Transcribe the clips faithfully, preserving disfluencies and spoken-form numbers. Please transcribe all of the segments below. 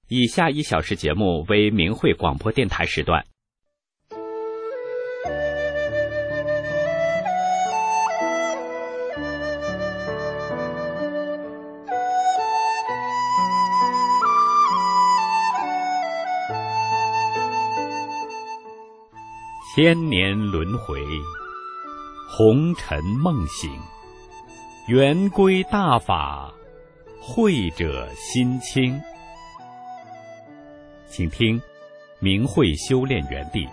以下一小时节目为明慧广播电台时段。千年轮回，红尘梦醒，圆归大法，慧者心清。请听明慧修炼园地。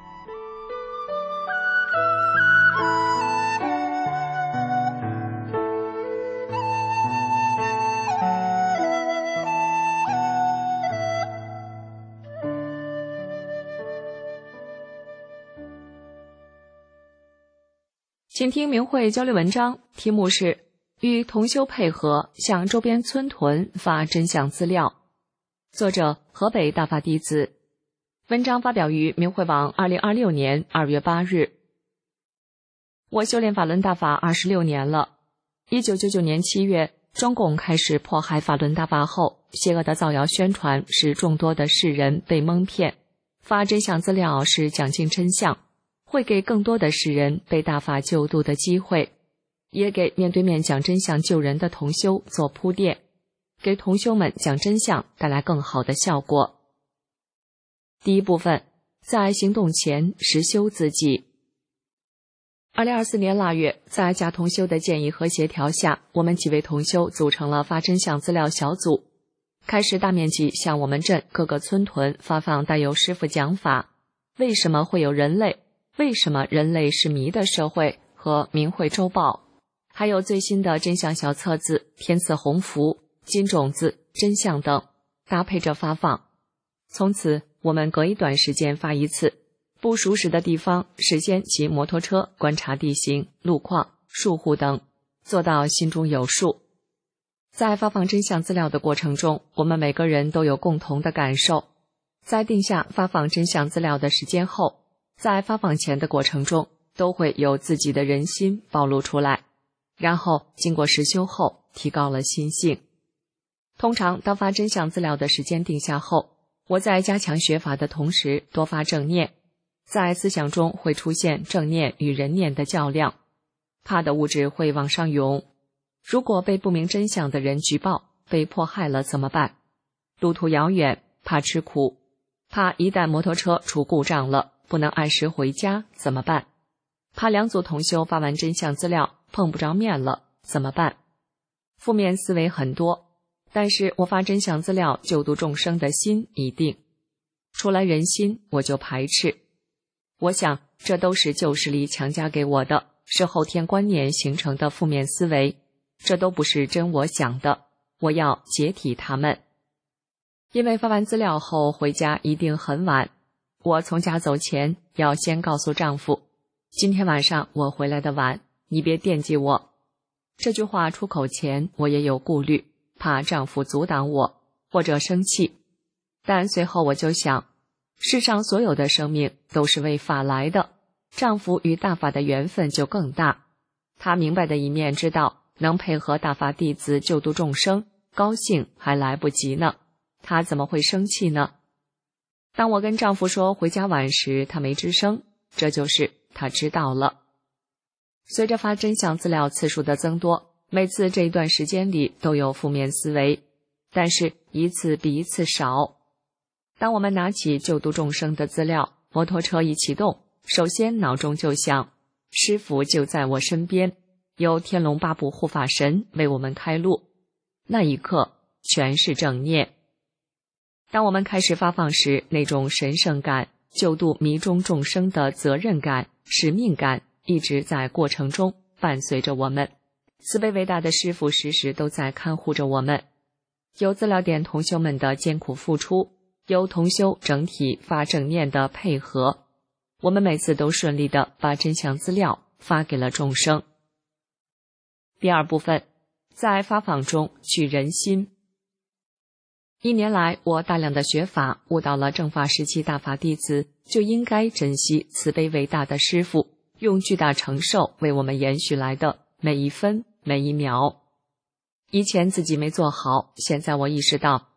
请听明慧交流文章，题目是与同修配合，向周边村屯发真相资料。作者河北大法弟子。文章发表于明慧网二零二六年二月八日。我修炼法轮大法二十六年了。一九九九年七月，中共开始迫害法轮大法后，邪恶的造谣宣传使众多的世人被蒙骗。发真相资料是讲尽真相，会给更多的世人被大法救度的机会，也给面对面讲真相救人的同修做铺垫，给同修们讲真相带来更好的效果。第一部分，在行动前实修自己。二零二四年腊月，在贾同修的建议和协调下，我们几位同修组成了发真相资料小组，开始大面积向我们镇各个村屯发放带有师父讲法，为什么会有人类，为什么人类是迷的社会和明慧周报，还有最新的真相小册子、天赐鸿福、金种子、真相等，搭配着发放。从此我们隔一段时间发一次，不熟识的地方事先骑摩托车观察地形、路况、树户等，做到心中有数。在发放真相资料的过程中，我们每个人都有共同的感受。在定下发放真相资料的时间后，在发放前的过程中，都会有自己的人心暴露出来，然后经过实修后提高了心性。通常当发真相资料的时间定下后，我在加强学法的同时多发正念，在思想中会出现正念与人念的较量，怕的物质会往上涌。如果被不明真相的人举报，被迫害了怎么办？路途遥远，怕吃苦，怕一旦摩托车出故障了，不能按时回家怎么办？怕两组同修发完真相资料碰不着面了怎么办？负面思维很多，但是我发真相资料救度众生的心已定，出来人心我就排斥。我想这都是旧势力强加给我的，是后天观念形成的负面思维，这都不是真我想的，我要解体他们。因为发完资料后回家一定很晚，我从家走前要先告诉丈夫，今天晚上我回来的晚，你别惦记我。这句话出口前我也有顾虑，怕丈夫阻挡我或者生气，但随后我就想，世上所有的生命都是为法来的，丈夫与大法的缘分就更大，他明白的一面知道能配合大法弟子救度众生，高兴还来不及呢，他怎么会生气呢？当我跟丈夫说回家晚时，他没吱声，这就是他知道了。随着发真相资料次数的增多，每次这一段时间里都有负面思维，但是一次比一次少。当我们拿起救度众生的资料，摩托车一启动，首先脑中就想，师父就在我身边，有天龙八部护法神为我们开路，那一刻全是正念。当我们开始发放时，那种神圣感、救度迷中众生的责任感、使命感一直在过程中伴随着我们。慈悲伟大的师父时时都在看护着我们。有资料点同修们的艰苦付出，有同修整体发正念的配合，我们每次都顺利地把真相资料发给了众生。第二部分，在发放中取人心。一年来，我大量的学法，悟到了正法时期大法弟子就应该珍惜慈悲伟大的师父用巨大承受为我们延续来的每一分每一秒。以前自己没做好，现在我意识到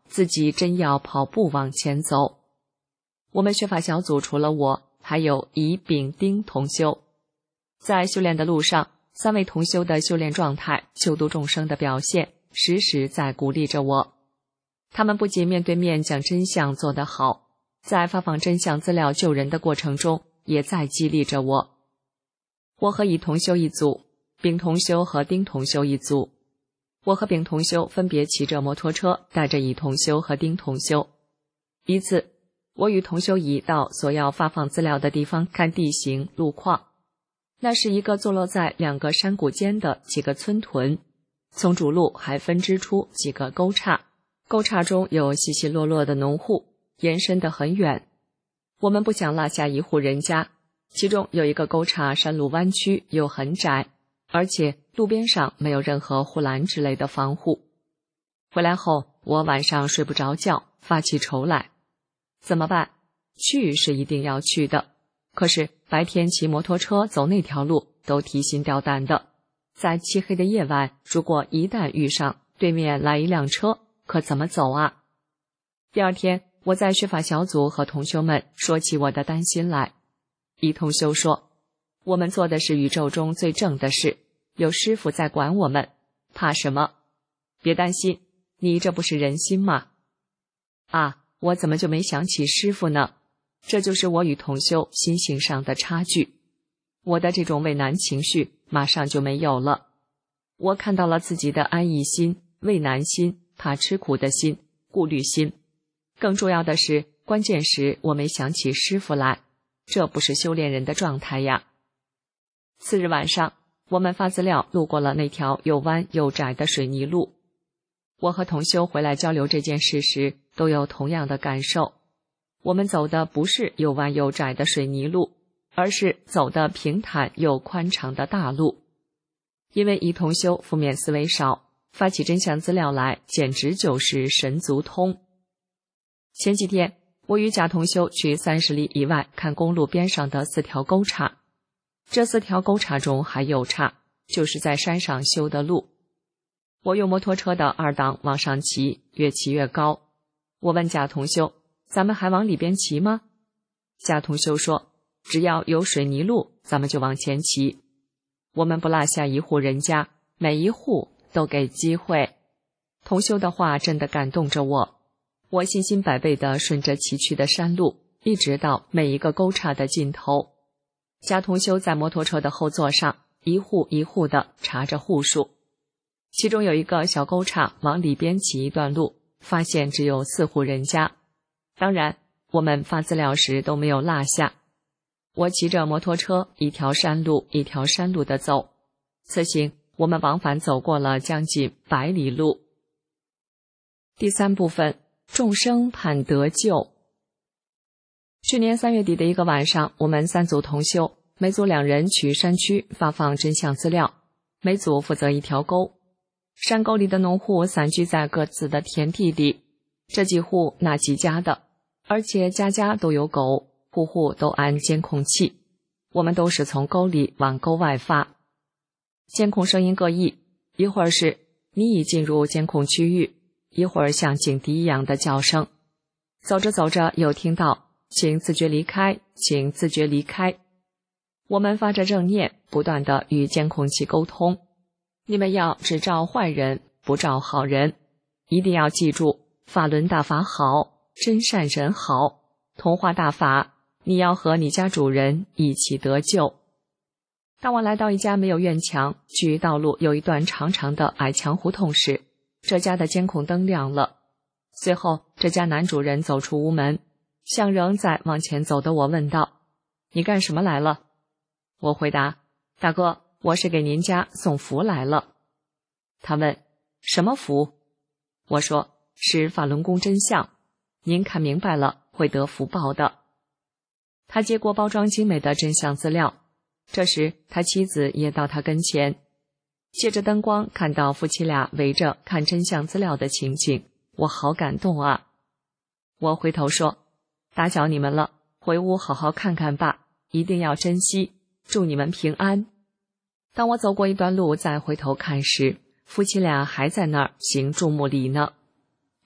自己真要跑步往前走。我们学法小组除了我，还有乙、丙、丁同修。在修炼的路上，三位同修的修炼状态、救度众生的表现，时时在鼓励着我。他们不仅面对面讲真相做得好，在发放真相资料救人的过程中，也在激励着我。我和乙同修一组，丙同修和丁同修一组。我和丙同修分别骑着摩托车，带着乙同修和丁同修。一次，我与同修乙到所要发放资料的地方看地形路况。那是一个坐落在两个山谷间的几个村屯，从主路还分支出几个沟岔，沟岔中有稀稀落落的农户，延伸得很远。我们不想落下一户人家，其中有一个沟岔山路弯曲又很窄，而且路边上没有任何护栏之类的防护。回来后，我晚上睡不着觉，发起愁来。怎么办？去是一定要去的，可是白天骑摩托车走那条路都提心吊胆的。在漆黑的夜晚，如果一旦遇上对面来一辆车，可怎么走啊？第二天，我在学法小组和同修们说起我的担心来。一同修说，我们做的是宇宙中最正的事，有师父在管我们，怕什么？别担心，你这不是人心吗？啊，我怎么就没想起师父呢？这就是我与同修心性上的差距。我的这种畏难情绪马上就没有了。我看到了自己的安逸心、畏难心、怕吃苦的心、顾虑心。更重要的是，关键时我没想起师父来，这不是修炼人的状态呀。次日晚上，我们发资料路过了那条又弯又窄的水泥路。我和同修回来交流这件事时，都有同样的感受。我们走的不是又弯又窄的水泥路，而是走的平坦又宽敞的大路。因为一同修负面思维少，发起真相资料来简直就是神足通。前几天，我与甲同修去三十里以外看公路边上的四条沟岔。这四条沟岔中还有岔，就是在山上修的路。我用摩托车的二档往上骑，越骑越高。我问甲同修，咱们还往里边骑吗？甲同修说，只要有水泥路，咱们就往前骑。我们不落下一户人家，每一户都给机会。同修的话真的感动着我。我信心百倍地顺着崎岖的山路，一直到每一个沟岔的尽头。甲同修在摩托车的后座上，一户一户地查着户数。其中有一个小沟岔，往里边骑一段路，发现只有四户人家。当然，我们发资料时都没有落下。我骑着摩托车，一条山路一条山路地走。此行，我们往返走过了将近百里路。第三部分，众生盼得救。去年三月底的一个晚上，我们三组同修，每组两人去山区发放真相资料，每组负责一条沟。山沟里的农户散居在各自的田地里，这几户那几家的，而且家家都有狗，户户都安监控器。我们都是从沟里往沟外发。监控声音各异，一会儿是你已进入监控区域，一会儿像警笛一样的叫声。走着走着又听到请自觉离开，请自觉离开。我们发着正念，不断地与监控器沟通。你们要只照坏人，不照好人。一定要记住，法轮大法好，真善人好，同化大法，你要和你家主人一起得救。当我来到一家没有院墙，距道路有一段长长的矮墙胡同时，这家的监控灯亮了。随后，这家男主人走出屋门，向仍在往前走的我问道：“你干什么来了？”我回答：“大哥，我是给您家送福来了。”他问：“什么福？”我说：“是法轮功真相，您看明白了会得福报的。”他接过包装精美的真相资料，这时他妻子也到他跟前，借着灯光看到夫妻俩围着看真相资料的情景，我好感动啊！我回头说：“打搅你们了，回屋好好看看吧，一定要珍惜，祝你们平安。”当我走过一段路再回头看时，夫妻俩还在那儿行注目礼呢。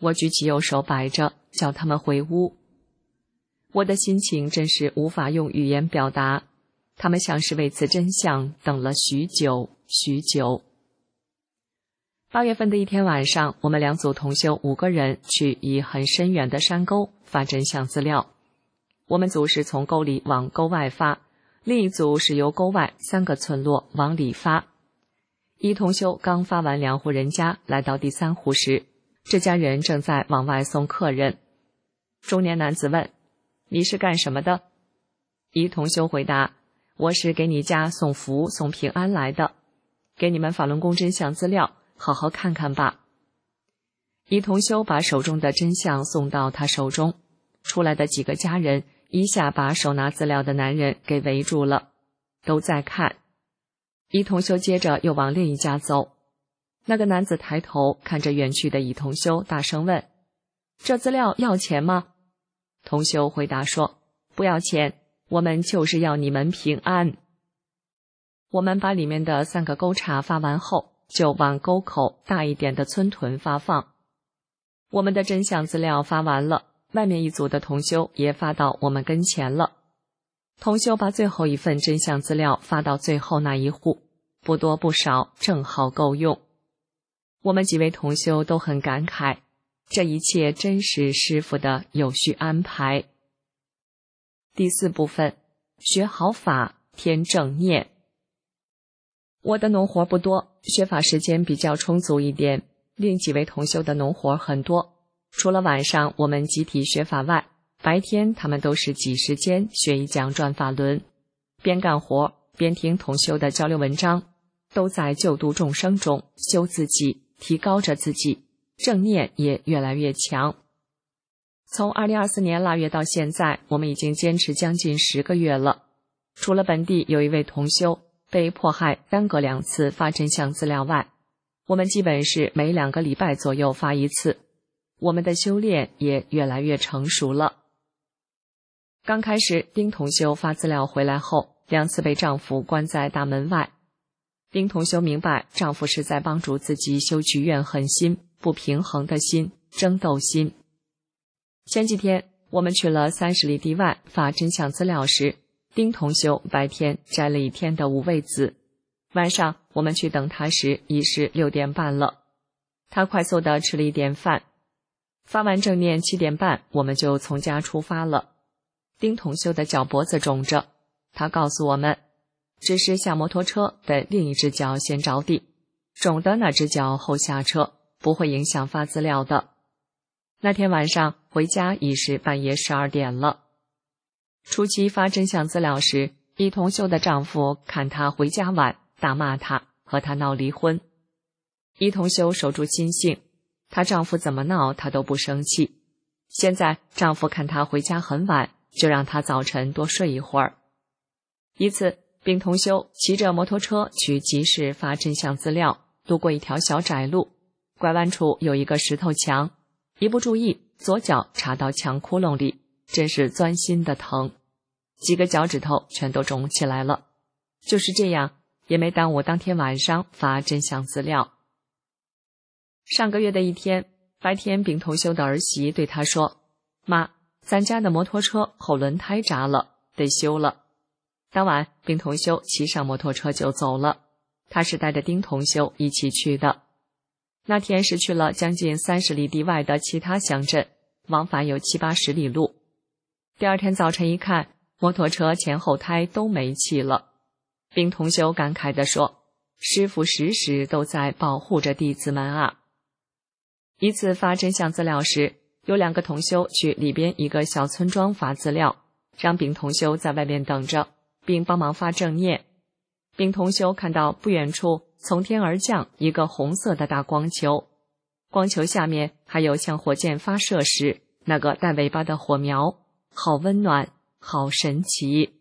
我举起右手摆着，叫他们回屋。我的心情真是无法用语言表达，他们像是为此真相等了许久许久。八月份的一天晚上，我们两组同修五个人去一很深远的山沟发真相资料。我们组是从沟里往沟外发，另一组是由沟外三个村落往里发。一同修刚发完两户人家，来到第三户时，这家人正在往外送客人。中年男子问：你是干什么的？一同修回答：我是给你家送福送平安来的，给你们法轮功真相资料，好好看看吧。一同修把手中的真相送到他手中，出来的几个家人一下把手拿资料的男人给围住了，都在看。一同修接着又往另一家走，那个男子抬头看着远去的一同修，大声问：这资料要钱吗？同修回答说：不要钱，我们就是要你们平安。我们把里面的三个沟岔发完后，就往沟口大一点的村屯发放。我们的真相资料发完了，外面一组的同修也发到我们跟前了。同修把最后一份真相资料发到最后那一户，不多不少，正好够用。我们几位同修都很感慨，这一切真是师父的有序安排。第四部分，学好法，添正念。我的农活不多，学法时间比较充足一点，另几位同修的农活很多。除了晚上我们集体学法外，白天他们都是挤时间学一讲转法轮，边干活边听同修的交流文章，都在救度众生中修自己，提高着自己，正念也越来越强。从二零二四年腊月到现在，我们已经坚持将近十个月了。除了本地有一位同修被迫害耽搁两次发真相资料外，我们基本是每两个礼拜左右发一次。我们的修炼也越来越成熟了。刚开始丁同修发资料回来后，两次被丈夫关在大门外。丁同修明白丈夫是在帮助自己修取怨恨心、不平衡的心、争斗心。前几天我们去了三十里地外发真相资料时，丁同修白天摘了一天的五味子，晚上我们去等他时已是六点半了。他快速地吃了一点饭，发完正念七点半我们就从家出发了。丁同修的脚脖子肿着，他告诉我们，只是下摩托车的另一只脚先着地，肿的那只脚后下车，不会影响发资料的。那天晚上回家已是半夜十二点了。初期发真相资料时，一同修的丈夫看她回家晚，大骂她，和她闹离婚。一同修守住心性，她丈夫怎么闹她都不生气。现在丈夫看她回家很晚，就让她早晨多睡一会儿。一次丙同修骑着摩托车去集市发真相资料，路过一条小窄路，拐弯处有一个石头墙，一不注意左脚插到墙窟窿里，真是钻心的疼，几个脚趾头全都肿起来了。就是这样，也没耽误当天晚上发真相资料。上个月的一天，白天丙同修的儿媳对他说：妈，咱家的摩托车后轮胎扎了，得修了。当晚丙同修骑上摩托车就走了，他是带着丁同修一起去的。那天是去了将近三十里地外的其他乡镇，往返有七八十里路。第二天早晨一看，摩托车前后胎都没气了。丙同修感慨地说：师父时时都在保护着弟子们啊。一次发真相资料时，有两个同修去里边一个小村庄发资料，让丙同修在外面等着，并帮忙发正念。丙同修看到不远处从天而降一个红色的大光球，光球下面还有像火箭发射时那个带尾巴的火苗，好温暖，好神奇。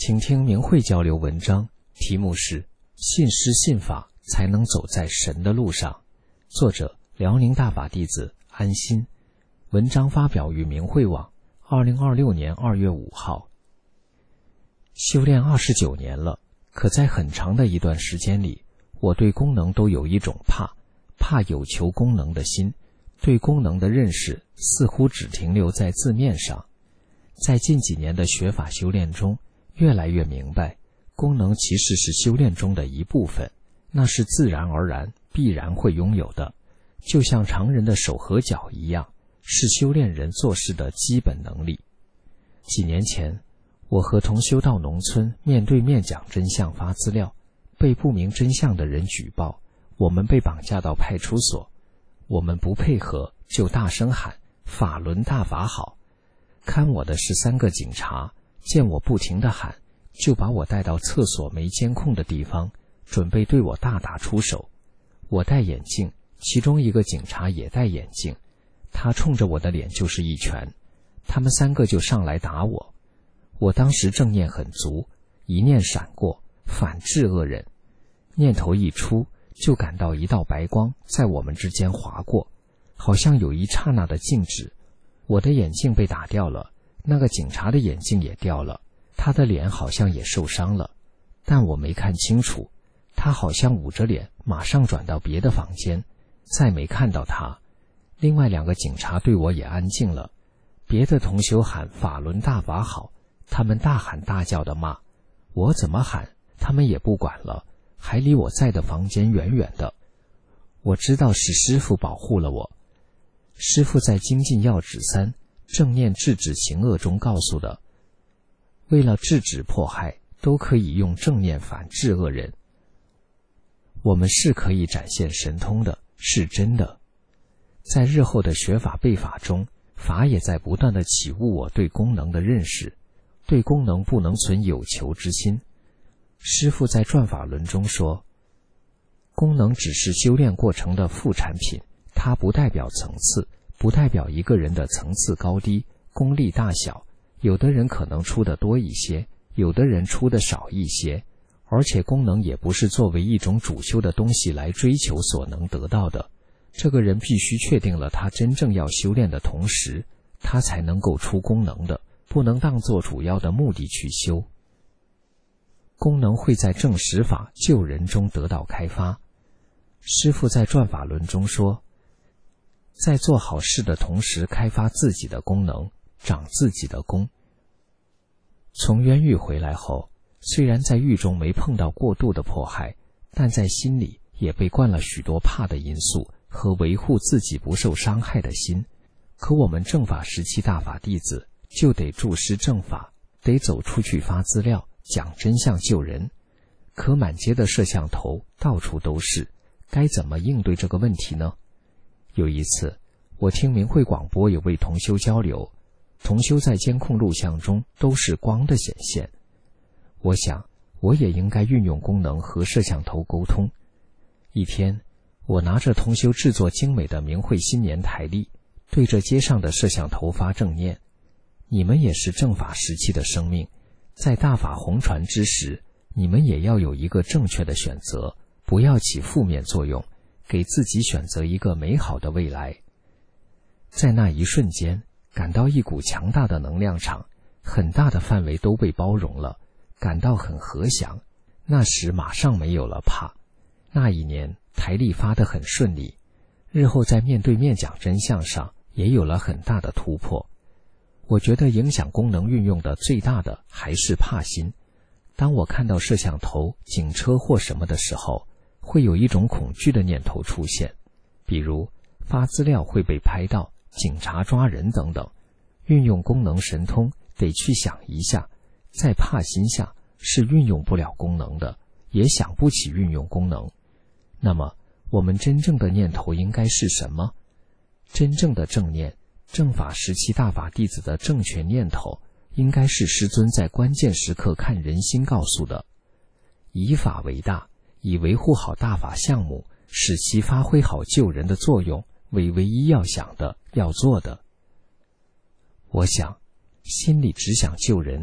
请听明慧交流文章，题目是信师信法才能走在神的路上，作者辽宁大法弟子安心。文章发表于明慧网，二零二六年二月五号。修炼二十九年了，可在很长的一段时间里，我对功能都有一种怕，怕有求功能的心，对功能的认识似乎只停留在字面上。在近几年的学法修炼中，越来越明白，功能其实是修炼中的一部分，那是自然而然必然会拥有的，就像常人的手和脚一样，是修炼人做事的基本能力。几年前，我和同修到农村面对面讲真相发资料，被不明真相的人举报，我们被绑架到派出所，我们不配合就大声喊法轮大法好。看我的是三个警察，见我不停地喊，就把我带到厕所没监控的地方，准备对我大打出手。我戴眼镜，其中一个警察也戴眼镜，他冲着我的脸就是一拳，他们三个就上来打我。我当时正念很足，一念闪过，反制恶人，念头一出，就感到一道白光在我们之间划过，好像有一刹那的静止。我的眼镜被打掉了，那个警察的眼镜也掉了，他的脸好像也受伤了，但我没看清楚，他好像捂着脸马上转到别的房间，再没看到他。另外两个警察对我也安静了，别的同修喊法轮大法好，他们大喊大叫的骂，我怎么喊他们也不管了，还离我在的房间远远的。我知道是师父保护了我。师父在精进要旨三正念制止行恶中告诉的，为了制止迫害，都可以用正念反制恶人。我们是可以展现神通的，是真的。在日后的学法背法中，法也在不断地启悟我对功能的认识，对功能不能存有求之心。师父在转法轮中说，功能只是修炼过程的副产品，它不代表层次，不代表一个人的层次高低、功力大小，有的人可能出得多一些，有的人出得少一些，而且功能也不是作为一种主修的东西来追求所能得到的。这个人必须确定了他真正要修炼的同时，他才能够出功能的，不能当作主要的目的去修。功能会在正实法救人中得到开发。师父在转法轮中说，在做好事的同时开发自己的功能，长自己的功。从冤狱回来后，虽然在狱中没碰到过度的迫害，但在心里也被灌了许多怕的因素和维护自己不受伤害的心。可我们正法时期大法弟子就得注师正法，得走出去发资料，讲真相救人。可满街的摄像头到处都是，该怎么应对这个问题呢？有一次，我听明慧广播有位同修交流，同修在监控录像中都是光的显现。我想，我也应该运用功能和摄像头沟通。一天，我拿着同修制作精美的明慧新年台历，对着街上的摄像头发正念。你们也是正法时期的生命，在大法红传之时，你们也要有一个正确的选择，不要起负面作用，给自己选择一个美好的未来。在那一瞬间，感到一股强大的能量场，很大的范围都被包容了，感到很和祥。那时马上没有了怕。那一年台历发得很顺利，日后在面对面讲真相上也有了很大的突破。我觉得影响功能运用的最大的还是怕心。当我看到摄像头、警车或什么的时候，会有一种恐惧的念头出现，比如发资料会被拍到，警察抓人等等。运用功能神通得去想一下，在怕心下是运用不了功能的，也想不起运用功能。那么我们真正的念头应该是什么？真正的正念，正法时期大法弟子的正确念头，应该是师尊在关键时刻看人心告诉的，以法为大，以维护好大法项目，使其发挥好救人的作用为唯一要想的、要做的。我想，心里只想救人，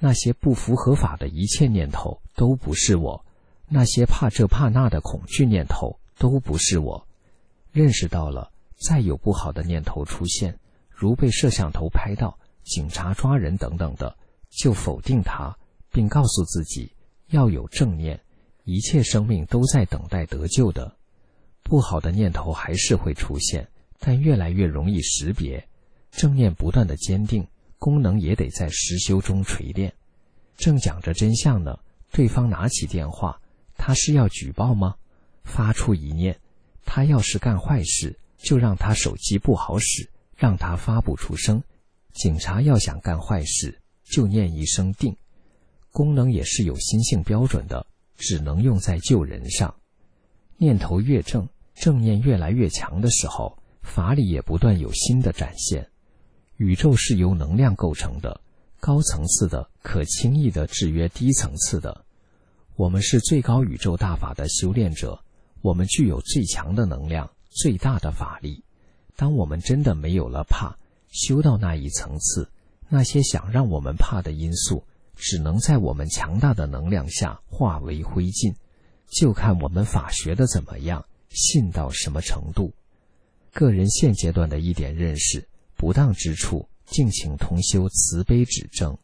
那些不符合法的一切念头都不是我，那些怕这怕那的恐惧念头都不是我。认识到了，再有不好的念头出现，如被摄像头拍到、警察抓人等等的，就否定它，并告诉自己要有正念，一切生命都在等待得救的。不好的念头还是会出现，但越来越容易识别。正念不断的坚定，功能也得在实修中锤炼。正讲着真相呢，对方拿起电话，他是要举报吗？发出一念，他要是干坏事，就让他手机不好使，让他发不出声。警察要想干坏事，就念一声定。功能也是有心性标准的，只能用在救人上。念头越正，正念越来越强的时候，法理也不断有新的展现。宇宙是由能量构成的，高层次的可轻易地制约低层次的。我们是最高宇宙大法的修炼者，我们具有最强的能量，最大的法力。当我们真的没有了怕，修到那一层次，那些想让我们怕的因素只能在我们强大的能量下化为灰烬，就看我们法学的怎么样，信到什么程度。个人现阶段的一点认识，不当之处，敬请同修慈悲指正。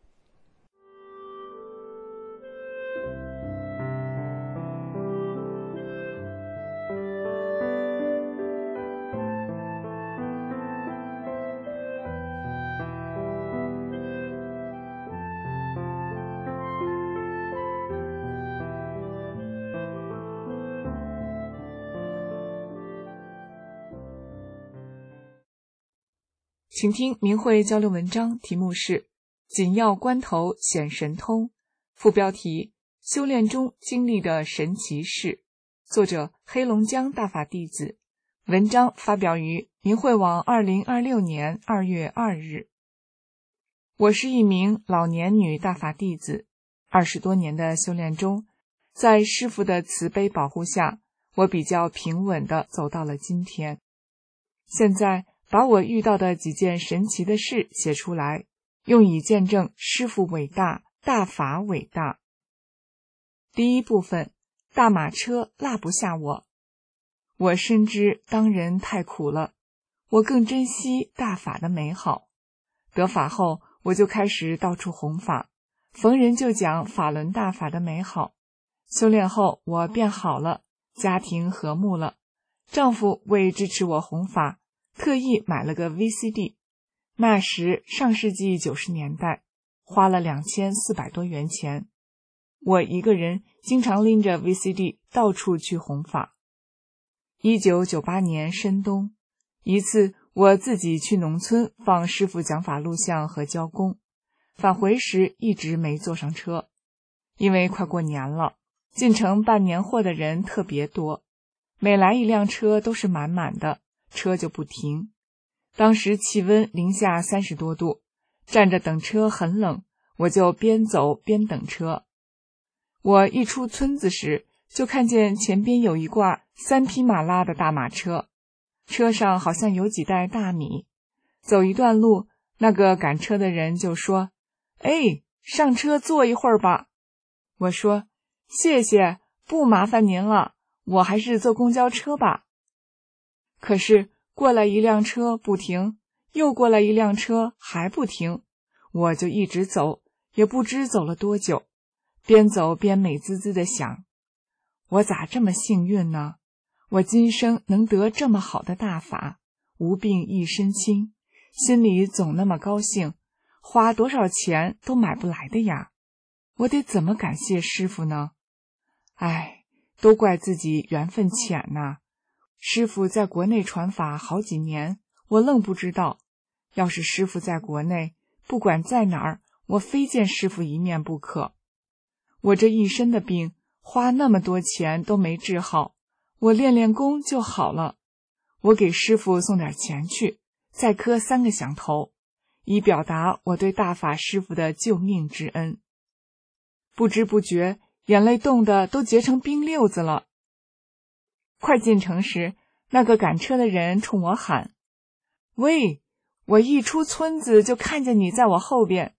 请听明慧交流文章，题目是紧要关头显神通，副标题修炼中经历的神奇事，作者黑龙江大法弟子，文章发表于明慧网二零二六年二月二日。我是一名老年女大法弟子，二十多年的修炼中，在师父的慈悲保护下，我比较平稳地走到了今天。现在把我遇到的几件神奇的事写出来，用以见证师父伟大，大法伟大。第一部分，大马车拉不下我。我深知当人太苦了，我更珍惜大法的美好。得法后，我就开始到处弘法，逢人就讲法轮大法的美好。修炼后，我变好了，家庭和睦了。丈夫为支持我弘法，特意买了个 V C D， 那时上世纪九十年代，花了两千四百多元钱。我一个人经常拎着 V C D 到处去弘法。一九九八年深冬，一次我自己去农村放师父讲法录像和教功，返回时一直没坐上车，因为快过年了，进城办年货的人特别多，每来一辆车都是满满的，车就不停。当时气温零下三十多度，站着等车很冷，我就边走边等车。我一出村子时，就看见前边有一挂三匹马拉的大马车，车上好像有几袋大米。走一段路，那个赶车的人就说：“哎，上车坐一会儿吧。”我说：“谢谢，不麻烦您了，我还是坐公交车吧。”可是过来一辆车不停，又过来一辆车还不停，我就一直走，也不知走了多久，边走边美滋滋地想，我咋这么幸运呢？我今生能得这么好的大法，无病一身轻，心里总那么高兴，花多少钱都买不来的呀，我得怎么感谢师父呢？哎，都怪自己缘分浅呐。师父在国内传法好几年，我愣不知道。要是师父在国内，不管在哪儿，我非见师父一面不可。我这一身的病，花那么多钱都没治好，我练练功就好了。我给师父送点钱去，再磕三个响头，以表达我对大法师父的救命之恩。不知不觉，眼泪冻得都结成冰溜子了。快进城时，那个赶车的人冲我喊：“喂，我一出村子就看见你在我后边，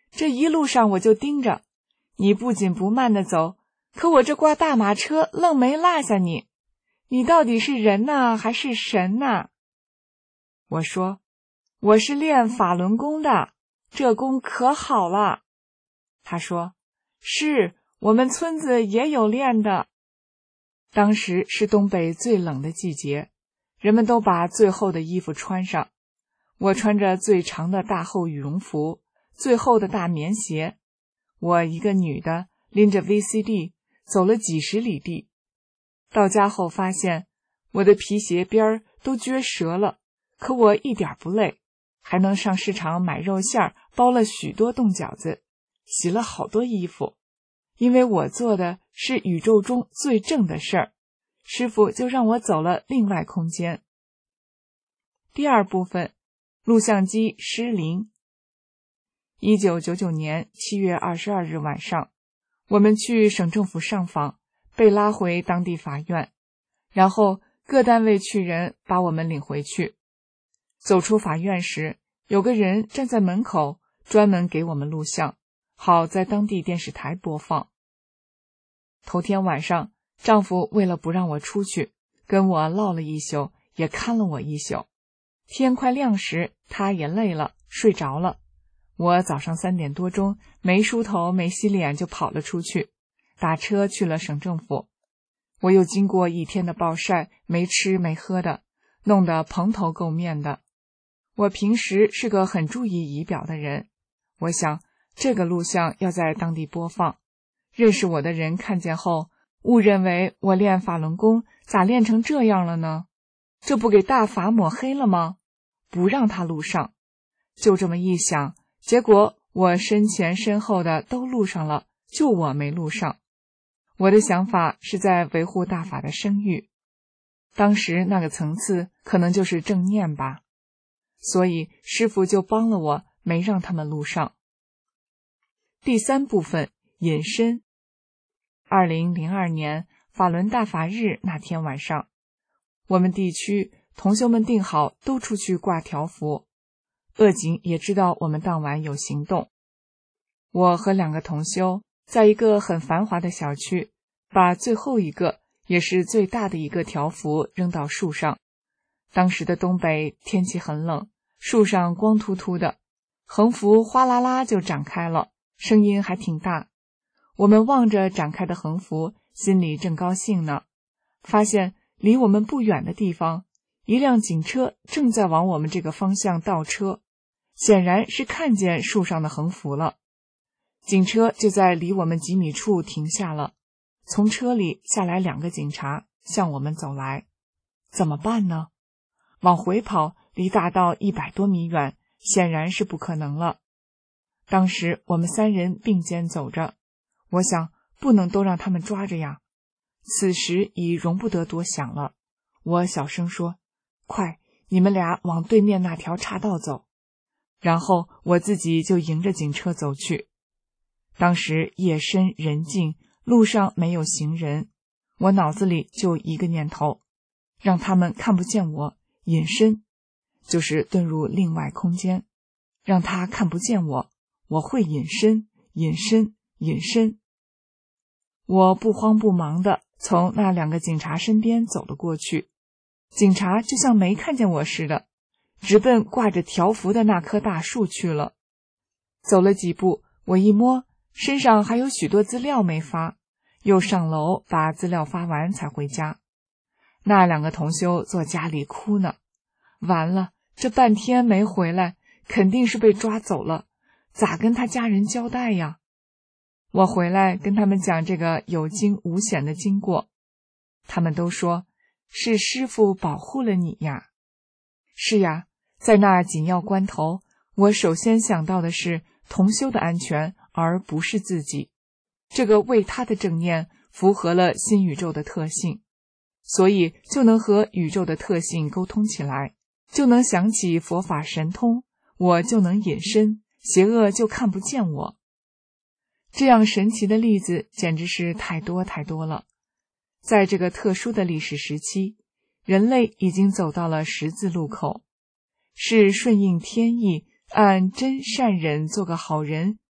这一路上我就盯着你，不紧不慢地走，可我这挂大马车愣没落下你，你到底是人呐，还是神呐？我说，我是练法轮功的，这功可好了。他说，是，我们村子也有练的。当时是东北最冷的季节，人们都把最厚的衣服穿上。我穿着最长的大厚羽绒服，最厚的大棉鞋。我一个女的拎着 V C D 走了几十里地。到家后发现我的皮鞋边儿都撅折了，可我一点不累，还能上市场买肉馅儿，包了许多冻饺子，洗了好多衣服。因为我做的是宇宙中最正的事儿，师父就让我走了另外空间。第二部分，录像机失灵。一九九九年七月二十二日晚上，我们去省政府上访，被拉回当地法院，然后各单位去人把我们领回去。走出法院时，有个人站在门口，专门给我们录像，好在当地电视台播放。头天晚上，丈夫为了不让我出去，跟我唠了一宿，也看了我一宿。天快亮时，他也累了，睡着了。我早上三点多钟，没梳头没洗脸就跑了出去，打车去了省政府。我又经过一天的暴晒，没吃没喝的，弄得蓬头垢面的。我平时是个很注意仪表的人，我想这个录像要在当地播放，认识我的人看见后，误认为我练法轮功咋练成这样了呢？这不给大法抹黑了吗？不让他录上。就这么一想，结果我身前身后的都录上了，就我没录上。我的想法是在维护大法的声誉，当时那个层次可能就是正念吧，所以师父就帮了我，没让他们录上。第三部分，隐身。二零零二年法轮大法日那天晚上，我们地区同修们定好都出去挂条幅，鄂警也知道我们当晚有行动。我和两个同修在一个很繁华的小区，把最后一个也是最大的一个条幅扔到树上。当时的东北天气很冷，树上光秃秃的，横幅哗啦啦就展开了，声音还挺大。我们望着展开的横幅，心里正高兴呢，发现离我们不远的地方，一辆警车正在往我们这个方向倒车，显然是看见树上的横幅了。警车就在离我们几米处停下了，从车里下来两个警察向我们走来。怎么办呢？往回跑，离大道一百多米远，显然是不可能了。当时我们三人并肩走着，我想不能都让他们抓着呀。此时已容不得多想了，我小声说，快，你们俩往对面那条岔道走。然后我自己就迎着警车走去。当时夜深人静，路上没有行人，我脑子里就一个念头，让他们看不见我，隐身，就是遁入另外空间，让他看不见我，我会隐身，隐身，隐身。我不慌不忙地从那两个警察身边走了过去，警察就像没看见我似的，直奔挂着条幅的那棵大树去了。走了几步，我一摸，身上还有许多资料没发，又上楼把资料发完才回家。那两个同修坐家里哭呢，完了，这半天没回来，肯定是被抓走了，咋跟他家人交代呀？我回来跟他们讲这个有惊无险的经过，他们都说是师父保护了你呀。是呀，在那紧要关头，我首先想到的是同修的安全，而不是自己。这个为他的正念符合了新宇宙的特性，所以就能和宇宙的特性沟通起来，就能想起佛法神通，我就能隐身，邪恶就看不见我。这样神奇的例子简直是太多太多了。在这个特殊的历史时期，人类已经走到了十字路口，是顺应天意，按真善忍做个好人，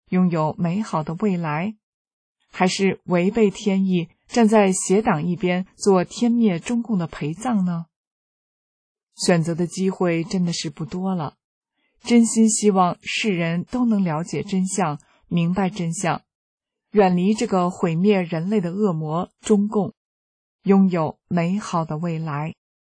拥有美好的未来，还是违背天意，站在邪党一边做天灭中共的陪葬呢？选择的机会真的是不多了。真心希望世人都能了解真相，明白真相，远离这个毁灭人类的恶魔中共，拥有美好的未来。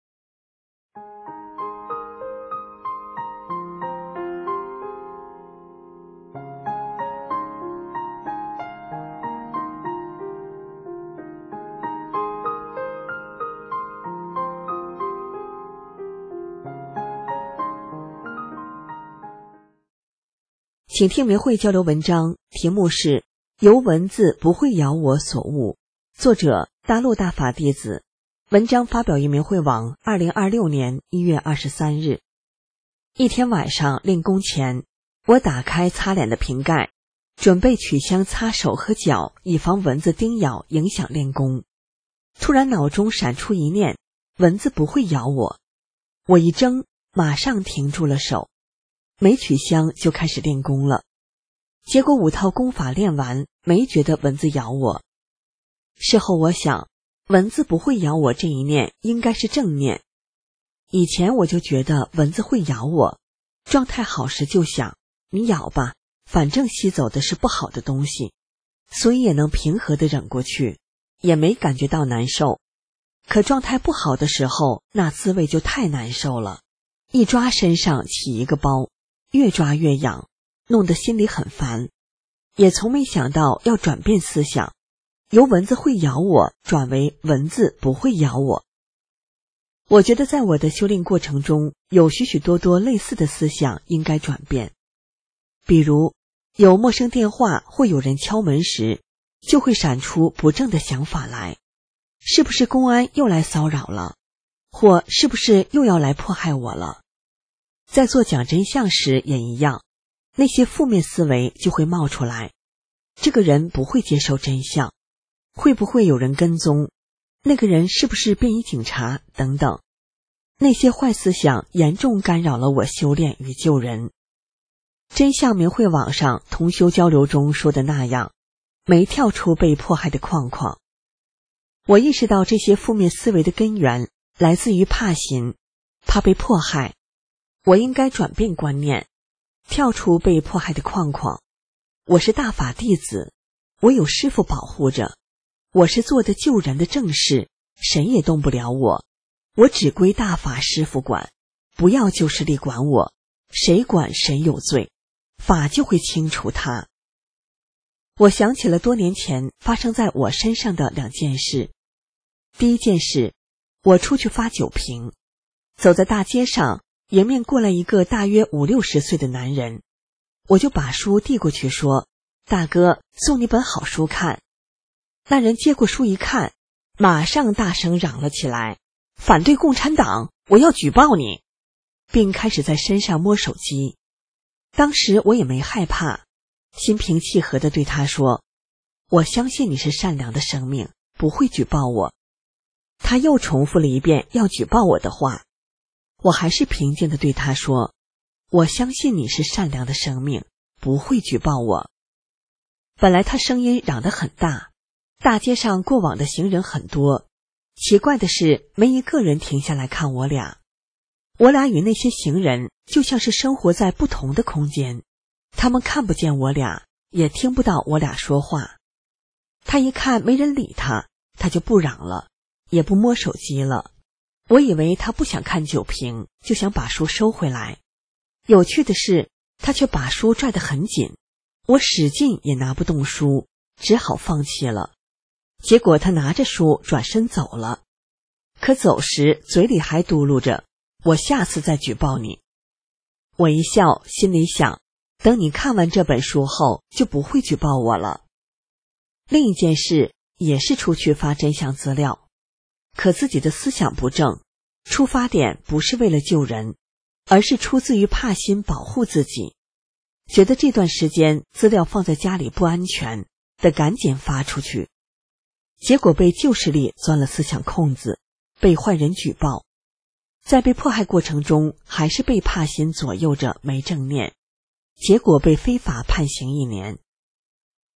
请听明慧交流文章，题目是由文字不会咬我所悟，作者大陆大法弟子。文章发表于明慧网二零二六年一月二十三日。一天晚上练功前，我打开擦脸的瓶盖，准备取香擦手和脚，以防蚊子叮咬影响练功。突然脑中闪出一念，蚊子不会咬我。我一怔，马上停住了手。没取香就开始练功了，结果五套功法练完，没觉得蚊子咬我。事后我想，蚊子不会咬我这一念应该是正念。以前我就觉得蚊子会咬我，状态好时就想，你咬吧，反正吸走的是不好的东西，所以也能平和地忍过去，也没感觉到难受。可状态不好的时候，那滋味就太难受了，一抓身上起一个包，越抓越痒，弄得心里很烦，也从没想到要转变思想，由蚊子会咬我转为蚊子不会咬我。我觉得在我的修炼过程中，有许许多多类似的思想应该转变。比如有陌生电话或有人敲门时，就会闪出不正的想法来，是不是公安又来骚扰了，或是不是又要来迫害我了。在做讲真相时也一样，那些负面思维就会冒出来，这个人不会接受真相，会不会有人跟踪，那个人是不是便衣警察等等。那些坏思想严重干扰了我修炼与救人。真相明慧网上同修交流中说的那样，没跳出被迫害的框框。我意识到这些负面思维的根源来自于怕心，怕被迫害。我应该转变观念，跳出被迫害的框框。我是大法弟子，我有师父保护着，我是做的救人的正事，谁也动不了我，我只归大法师父管，不要旧势力管我，谁管谁有罪，法就会清除他。我想起了多年前发生在我身上的两件事。第一件事，我出去发酒瓶，走在大街上，迎面过来一个大约五六十岁的男人，我就把书递过去说，大哥，送你本好书看。那人接过书一看，马上大声嚷了起来，反对共产党，我要举报你，并开始在身上摸手机。当时我也没害怕，心平气和地对他说，我相信你是善良的生命，不会举报我。他又重复了一遍要举报我的话，我还是平静地对他说，我相信你是善良的生命，不会举报我。本来他声音嚷得很大，大街上过往的行人很多，奇怪的是没一个人停下来看我俩。我俩与那些行人就像是生活在不同的空间，他们看不见我俩，也听不到我俩说话。他一看没人理他，他就不嚷了，也不摸手机了。我以为他不想看酒瓶，就想把书收回来。有趣的是，他却把书拽得很紧，我使劲也拿不动书，只好放弃了。结果他拿着书转身走了，可走时嘴里还嘟噜着，我下次再举报你。我一笑，心里想，等你看完这本书后，就不会举报我了。另一件事也是出去发真相资料，可自己的思想不正，出发点不是为了救人，而是出自于怕心保护自己，觉得这段时间资料放在家里不安全，得赶紧发出去。结果被旧势力钻了思想空子，被坏人举报。在被迫害过程中，还是被怕心左右着没正念，结果被非法判刑一年，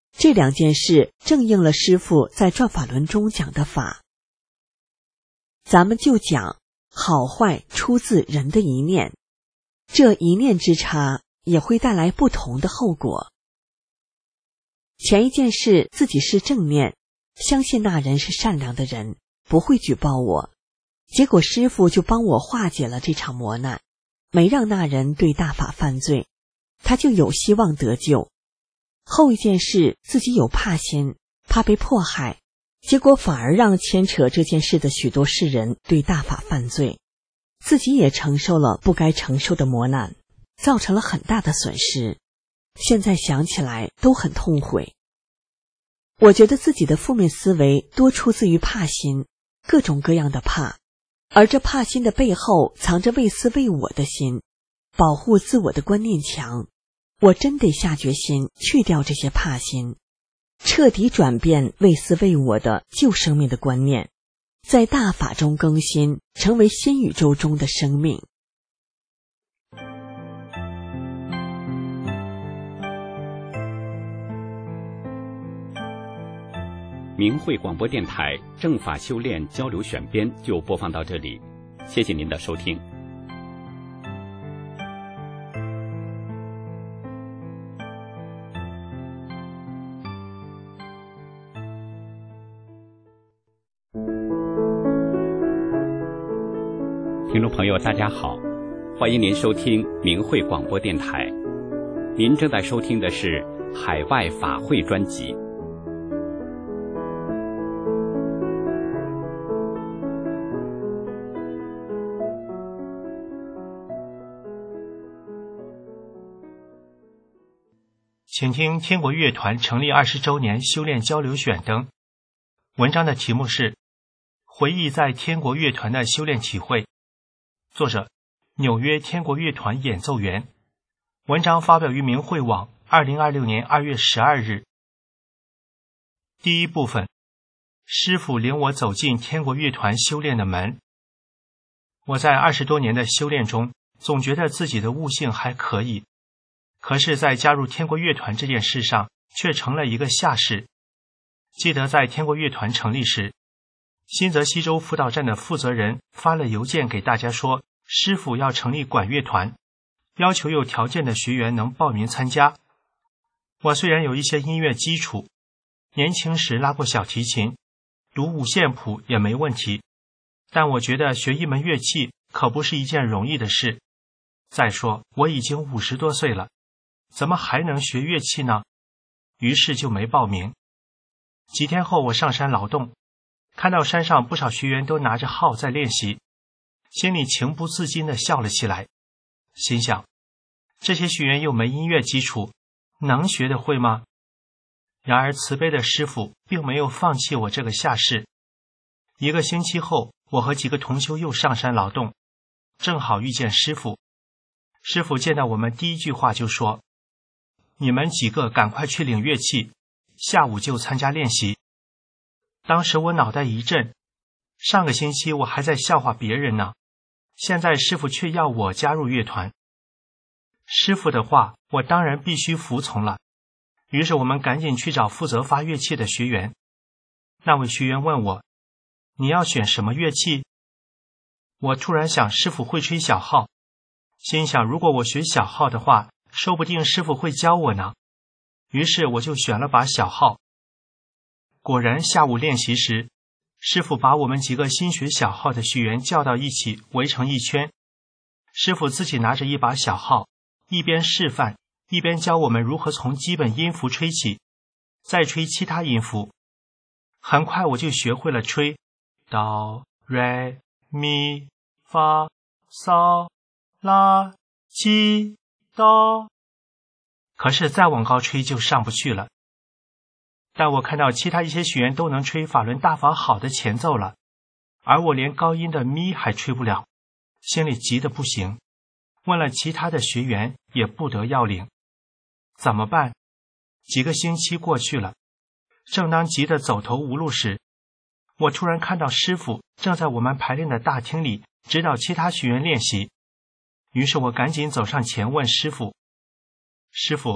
这两件事正应了师父在转法轮中讲的法。咱们就讲好坏出自人的一念，这一念之差也会带来不同的后果。前一件事自己是正念，相信那人是善良的人，不会举报我，结果师父就帮我化解了这场磨难，没让那人对大法犯罪，他就有希望得救。后一件事自己有怕心，怕被迫害，结果反而让牵扯这件事的许多世人对大法犯罪，自己也承受了不该承受的磨难，造成了很大的损失。现在想起来都很痛悔。我觉得自己的负面思维多出自于怕心，各种各样的怕，而这怕心的背后藏着为私为我的心，保护自我的观念强。我真得下决心去掉这些怕心，彻底转变为私为我的旧生命的观念，在大法中更新，成为新宇宙中的生命。 明慧广播电台正法修炼交流选编就播放到这里，谢谢您的收听。听众朋友大家好，欢迎您收听明慧广播电台，您正在收听的是海外法会专辑。 请听天国乐团成立二十周年修炼交流选灯。文章的题目是回忆在天国乐团的修炼体会，作者纽约天国乐团演奏员。文章发表于明慧网二零二六年二月十二日。第一部分，师父领我走进天国乐团修炼的门。我在二十多年的修炼中，总觉得自己的悟性还可以，可是在加入天国乐团这件事上却成了一个下士。记得在天国乐团成立时，新泽西州辅导站的负责人发了邮件给大家说，师父要成立管乐团，要求有条件的学员能报名参加。我虽然有一些音乐基础，年轻时拉过小提琴，读五线谱也没问题，但我觉得学一门乐器可不是一件容易的事。再说我已经五十多岁了，怎么还能学乐器呢？于是就没报名。几天后我上山劳动，看到山上不少学员都拿着号在练习，心里情不自禁地笑了起来，心想这些学员又没音乐基础，能学得会吗？然而慈悲的师父并没有放弃我这个下士。一个星期后，我和几个同修又上山劳动，正好遇见师父。师父见到我们第一句话就说，你们几个赶快去领乐器，下午就参加练习。当时我脑袋一震，上个星期我还在笑话别人呢，现在师父却要我加入乐团。师父的话我当然必须服从了，于是我们赶紧去找负责发乐器的学员。那位学员问我，你要选什么乐器？我突然想师父会吹小号，心想如果我学小号的话，说不定师父会教我呢。于是我就选了把小号。果然下午练习时，师父把我们几个新学小号的学员叫到一起，围成一圈。师父自己拿着一把小号，一边示范，一边教我们如何从基本音符吹起，再吹其他音符。很快我就学会了吹哆、来、咪、发、嗦、拉、西、哆。可是再往高吹就上不去了。但我看到其他一些学员都能吹法轮大法好的前奏了，而我连高音的咪还吹不了，心里急得不行。问了其他的学员也不得要领，怎么办？几个星期过去了，正当急得走投无路时，我突然看到师父正在我们排练的大厅里指导其他学员练习。于是我赶紧走上前问师父，师父，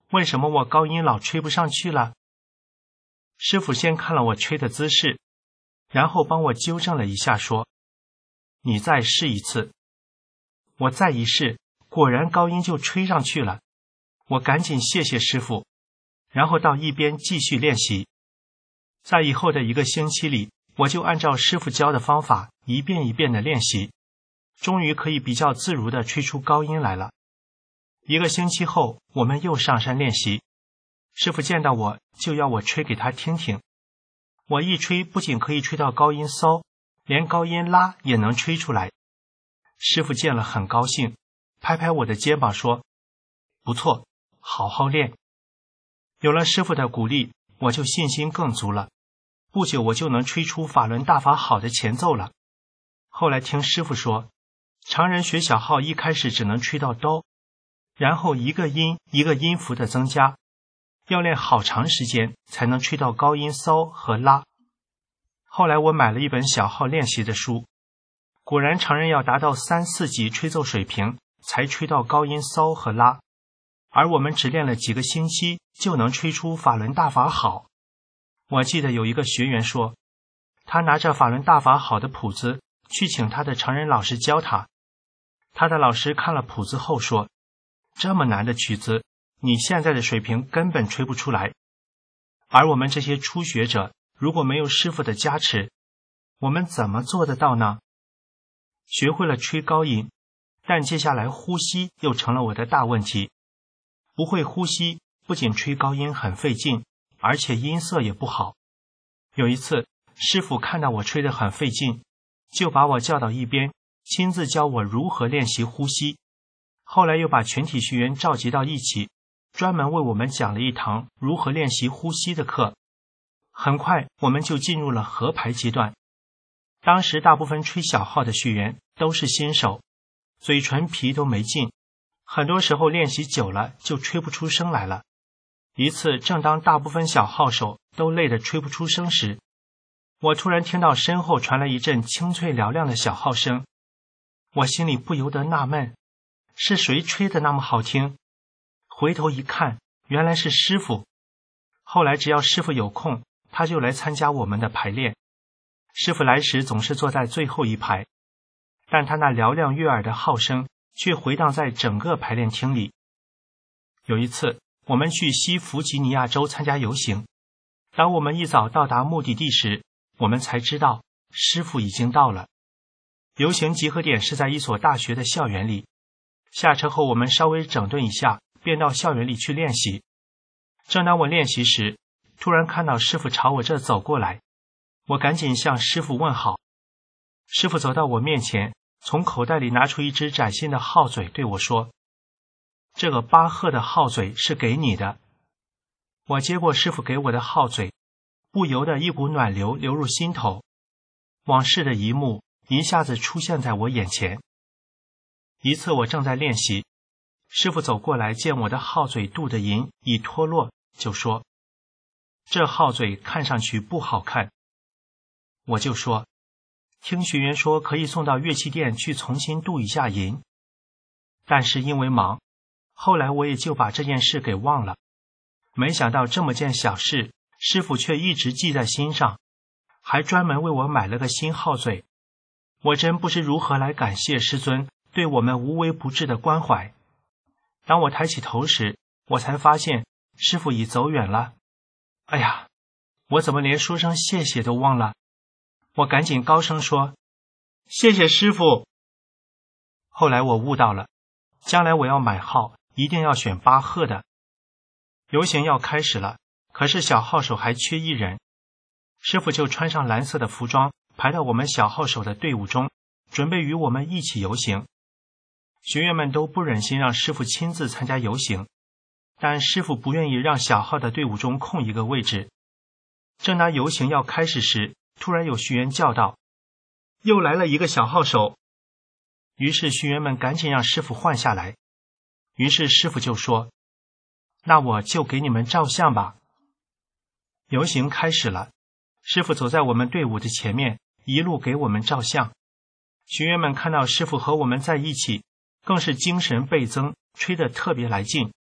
为什么我高音老吹不上去了？”师傅先看了我吹的姿势，然后帮我纠正了一下，说：“你再试一次。”我再一试，果然高音就吹上去了。我赶紧谢谢师傅，然后到一边继续练习。在以后的一个星期里，我就按照师傅教的方法一遍一遍的练习，终于可以比较自如的吹出高音来了。一个星期后，我们又上山练习，师傅见到我就要我吹给他听听。我一吹不仅可以吹到高音骚，连高音拉也能吹出来。师傅见了很高兴，拍拍我的肩膀说：“不错，好好练。”有了师傅的鼓励，我就信心更足了。不久我就能吹出法轮大法好的前奏了。后来听师傅说，常人学小号一开始只能吹到哆，然后一个音一个音符的增加，要练好长时间才能吹到高音骚和拉。后来我买了一本小号练习的书，果然常人要达到三四级吹奏水平才吹到高音骚和拉，而我们只练了几个星期就能吹出法轮大法好。我记得有一个学员说，他拿着法轮大法好的谱子去请他的常人老师教他，他的老师看了谱子后说，这么难的曲子，你现在的水平根本吹不出来。而我们这些初学者，如果没有师傅的加持，我们怎么做得到呢？学会了吹高音，但接下来呼吸又成了我的大问题。不会呼吸，不仅吹高音很费劲，而且音色也不好。有一次，师傅看到我吹得很费劲，就把我叫到一边，亲自教我如何练习呼吸。后来又把全体学员召集到一起，专门为我们讲了一堂如何练习呼吸的课。很快我们就进入了合排阶段。当时大部分吹小号的学员都是新手，嘴唇皮都没进，很多时候练习久了就吹不出声来了。一次正当大部分小号手都累得吹不出声时，我突然听到身后传来一阵清脆嘹亮的小号声，我心里不由得纳闷，是谁吹得那么好听？回头一看，原来是师傅。后来只要师傅有空，他就来参加我们的排练。师傅来时总是坐在最后一排，但他那嘹亮悦耳的号声却回荡在整个排练厅里。有一次，我们去西弗吉尼亚州参加游行，当我们一早到达目的地时，我们才知道师傅已经到了。游行集合点是在一所大学的校园里，下车后我们稍微整顿一下，便到校园里去练习。正当我练习时，突然看到师傅朝我这走过来，我赶紧向师傅问好。师傅走到我面前，从口袋里拿出一只崭新的号嘴对我说，这个巴赫的号嘴是给你的。我接过师傅给我的号嘴，不由得一股暖流流入心头，往事的一幕一下子出现在我眼前。一次我正在练习，师傅走过来，见我的号嘴镀的银已脱落，就说，这号嘴看上去不好看。我就说，听学员说可以送到乐器店去重新镀一下银，但是因为忙，后来我也就把这件事给忘了。没想到这么件小事，师傅却一直记在心上，还专门为我买了个新号嘴。我真不知如何来感谢师尊对我们无微不至的关怀。当我抬起头时，我才发现师傅已走远了。哎呀，我怎么连说声谢谢都忘了？我赶紧高声说，谢谢师傅。后来我悟到了，将来我要买号一定要选巴赫的。游行要开始了，可是小号手还缺一人，师傅就穿上蓝色的服装，排到我们小号手的队伍中，准备与我们一起游行。学员们都不忍心让师傅亲自参加游行，但师傅不愿意让小号的队伍中空一个位置。正当游行要开始时，突然有学员叫道，又来了一个小号手。于是学员们赶紧让师傅换下来。于是师傅就说，那我就给你们照相吧。游行开始了，师傅走在我们队伍的前面，一路给我们照相。学员们看到师傅和我们在一起，更是精神倍增，吹得特别来劲。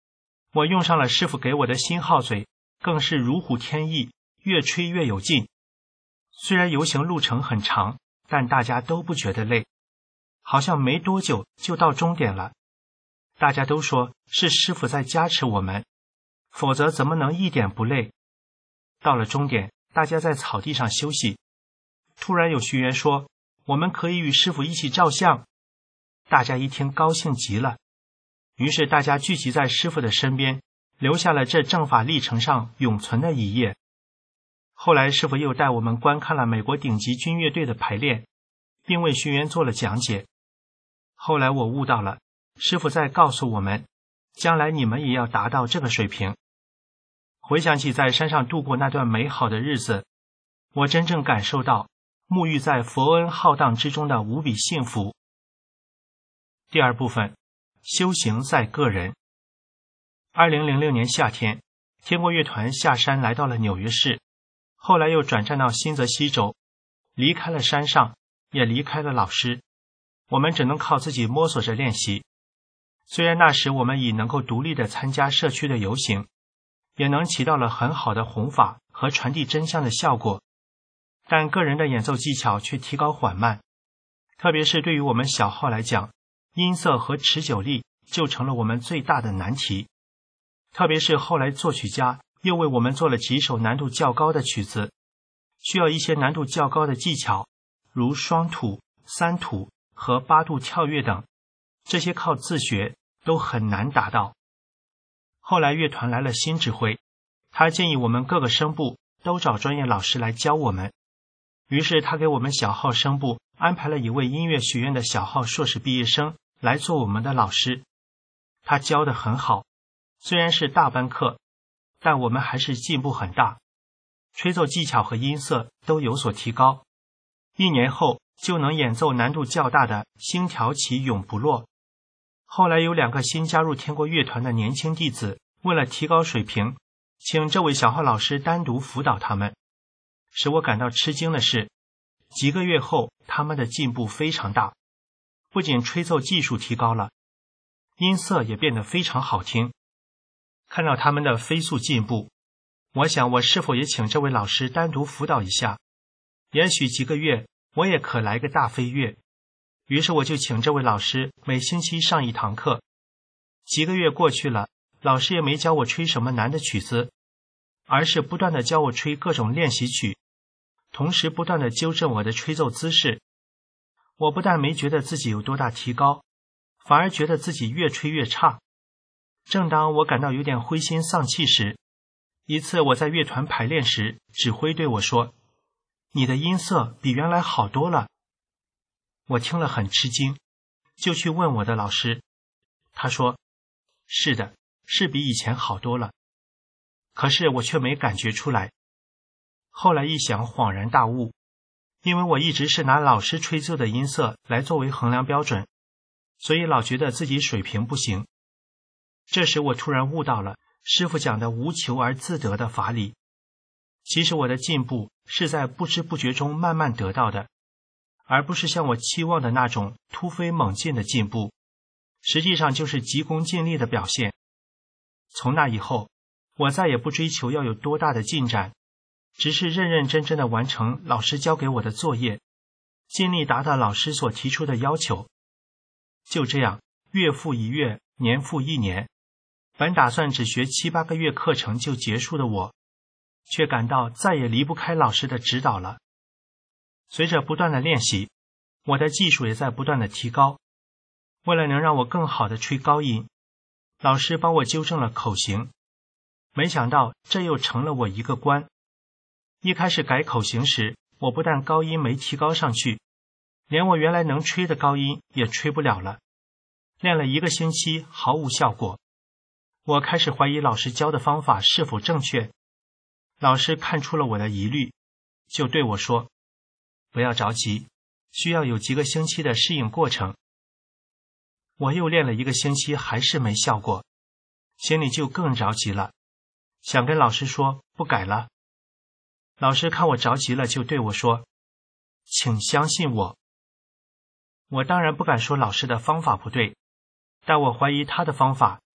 我用上了师傅给我的新号嘴，更是如虎添翼，越吹越有劲。虽然游行路程很长，但大家都不觉得累，好像没多久就到终点了。大家都说是师傅在加持我们，否则怎么能一点不累？到了终点，大家在草地上休息，突然有学员说，我们可以与师傅一起照相。大家一听高兴极了，于是大家聚集在师傅的身边，留下了这正法历程上永存的一页。后来师傅又带我们观看了美国顶级军乐队的排练，并为学员做了讲解。后来我悟到了，师傅在告诉我们，将来你们也要达到这个水平。回想起在山上度过那段美好的日子，我真正感受到沐浴在佛恩浩荡之中的无比幸福。第二部分，修行在个人。二零零六年夏天，天国乐团下山来到了纽约市，后来又转战到新泽西州，离开了山上，也离开了老师，我们只能靠自己摸索着练习。虽然那时我们已能够独立地参加社区的游行，也能起到了很好的弘法和传递真相的效果，但个人的演奏技巧却提高缓慢，特别是对于我们小号来讲，音色和持久力就成了我们最大的难题。特别是后来作曲家又为我们做了几首难度较高的曲子，需要一些难度较高的技巧，如双吐、三吐和八度跳跃等，这些靠自学都很难达到。后来乐团来了新指挥，他建议我们各个声部都找专业老师来教我们，于是他给我们小号声部安排了一位音乐学院的小号硕士毕业生来做我们的老师。他教得很好，虽然是大班课，但我们还是进步很大，吹奏技巧和音色都有所提高。一年后就能演奏难度较大的星条旗永不落。后来有两个新加入天国乐团的年轻弟子，为了提高水平，请这位小号老师单独辅导他们。使我感到吃惊的是，几个月后他们的进步非常大，不仅吹奏技术提高了，音色也变得非常好听。看到他们的飞速进步，我想我是否也请这位老师单独辅导一下，也许几个月我也可来个大飞跃。于是我就请这位老师每星期上一堂课。几个月过去了，老师也没教我吹什么难的曲子，而是不断地教我吹各种练习曲，同时不断地纠正我的吹奏姿势。我不但没觉得自己有多大提高，反而觉得自己越吹越差。正当我感到有点灰心丧气时，一次我在乐团排练时，指挥对我说，你的音色比原来好多了。我听了很吃惊，就去问我的老师。他说，是的，是比以前好多了。可是我却没感觉出来。后来一想，恍然大悟，因为我一直是拿老师吹奏的音色来作为衡量标准，所以老觉得自己水平不行。这时我突然悟到了师父讲的无求而自得的法理。其实我的进步是在不知不觉中慢慢得到的，而不是像我期望的那种突飞猛进的进步，实际上就是急功近利的表现。从那以后，我再也不追求要有多大的进展，只是认认真真的完成老师交给我的作业，尽力达到老师所提出的要求。就这样，月复一月，年复一年，本打算只学七八个月课程就结束的我，却感到再也离不开老师的指导了。随着不断的练习，我的技术也在不断的提高。为了能让我更好的吹高音，老师帮我纠正了口型。没想到这又成了我一个关。一开始改口型时，我不但高音没提高上去，连我原来能吹的高音也吹不了了。练了一个星期毫无效果，我开始怀疑老师教的方法是否正确。老师看出了我的疑虑，就对我说，不要着急，需要有几个星期的适应过程。我又练了一个星期还是没效果，心里就更着急了，想跟老师说不改了。老师看我着急了，就对我说，请相信我。我当然不敢说老师的方法不对，但我怀疑他的方法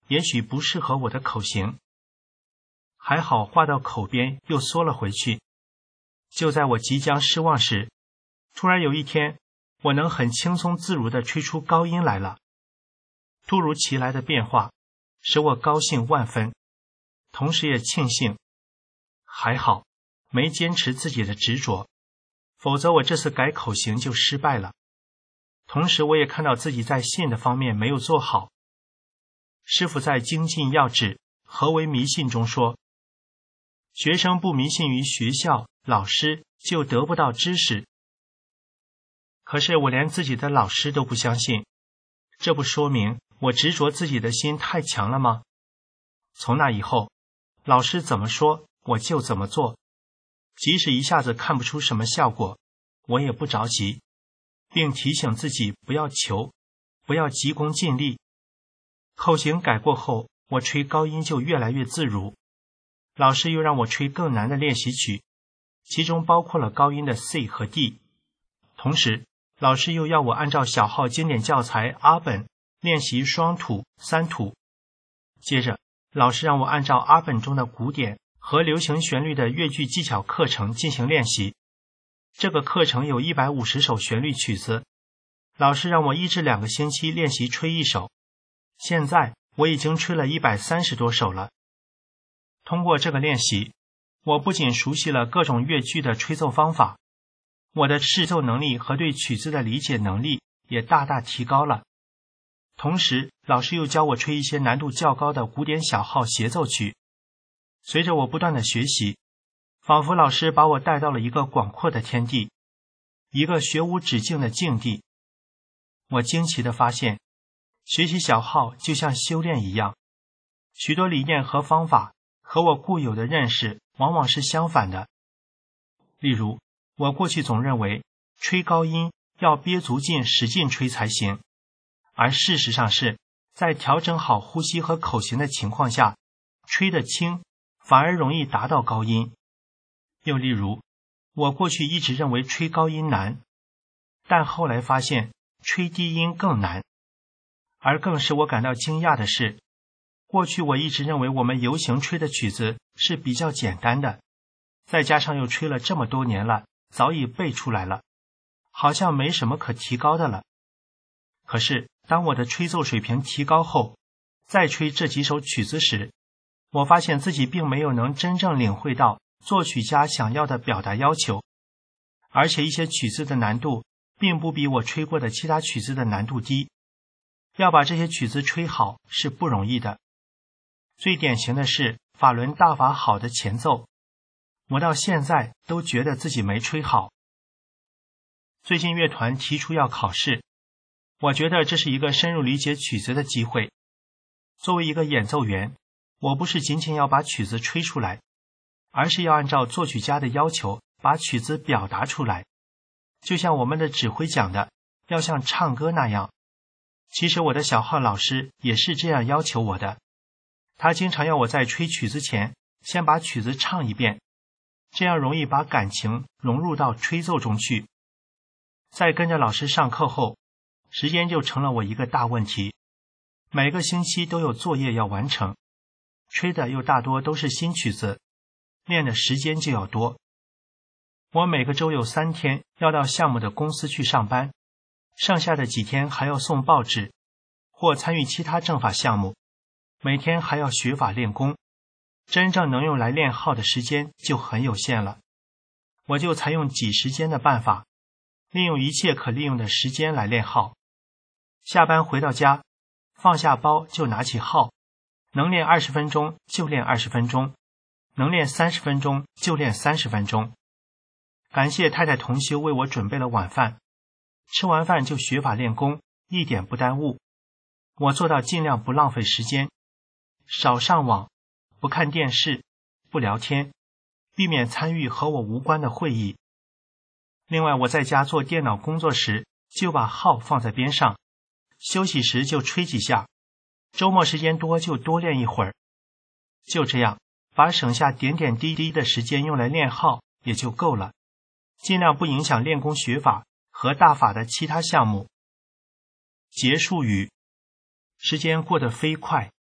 也许不适合我的口型。还好话到口边又缩了回去。就在我即将失望时，突然有一天，我能很轻松自如地吹出高音来了。突如其来的变化使我高兴万分，同时也庆幸，还好没坚持自己的执着，否则我这次改口型就失败了。同时我也看到自己在信的方面没有做好。师父在精进要旨何为迷信中说，学生不迷信于学校老师，就得不到知识。可是我连自己的老师都不相信，这不说明我执着自己的心太强了吗？从那以后，老师怎么说我就怎么做，即使一下子看不出什么效果，我也不着急，并提醒自己不要求，不要急功近利。口型改过后，我吹高音就越来越自如。老师又让我吹更难的练习曲，其中包括了高音的 C 和 D。 同时老师又要我按照小号经典教材阿本练习双吐、三吐。接着老师让我按照阿本中的古典和流行旋律的乐句技巧课程进行练习。这个课程有一百五十首旋律曲子，老师让我一至两个星期练习吹一首。现在我已经吹了一百三十多首了。通过这个练习，我不仅熟悉了各种乐句的吹奏方法，我的视奏能力和对曲子的理解能力也大大提高了。同时老师又教我吹一些难度较高的古典小号协奏曲。随着我不断的学习，仿佛老师把我带到了一个广阔的天地，一个学无止境的境地。我惊奇地发现，学习小号就像修炼一样，许多理念和方法和我固有的认识往往是相反的。例如，我过去总认为吹高音要憋足劲使劲吹才行，而事实上是在调整好呼吸和口型的情况下，吹得轻反而容易达到高音。又例如，我过去一直认为吹高音难，但后来发现吹低音更难。而更使我感到惊讶的是，过去我一直认为我们游行吹的曲子是比较简单的，再加上又吹了这么多年了，早已背出来了，好像没什么可提高的了。可是当我的吹奏水平提高后，再吹这几首曲子时，我发现自己并没有能真正领会到作曲家想要的表达要求，而且一些曲子的难度并不比我吹过的其他曲子的难度低。要把这些曲子吹好是不容易的。最典型的是法轮大法好的前奏，我到现在都觉得自己没吹好。最近乐团提出要考试，我觉得这是一个深入理解曲子的机会。作为一个演奏员，我不是仅仅要把曲子吹出来，而是要按照作曲家的要求把曲子表达出来。就像我们的指挥讲的，要像唱歌那样。其实我的小号老师也是这样要求我的，他经常要我在吹曲子前先把曲子唱一遍，这样容易把感情融入到吹奏中去。在跟着老师上课后，时间就成了我一个大问题，每个星期都有作业要完成，吹的又大多都是新曲子，练的时间就要多。我每个周有三天要到项目的公司去上班，剩下的几天还要送报纸或参与其他正法项目，每天还要学法练功，真正能用来练号的时间就很有限了。我就采用挤时间的办法，利用一切可利用的时间来练号。下班回到家，放下包就拿起号，能练二十分钟就练二十分钟，能练三十分钟就练三十分钟。感谢太太同修为我准备了晚饭，吃完饭就学法练功，一点不耽误。我做到尽量不浪费时间，少上网，不看电视，不聊天，避免参与和我无关的会议。另外，我在家做电脑工作时，就把号放在边上，休息时就吹几下，周末时间多就多练一会儿。就这样，把省下点点滴滴的时间用来练号也就够了，尽量不影响练功学法和大法的其他项目。结束语，时间过得飞快，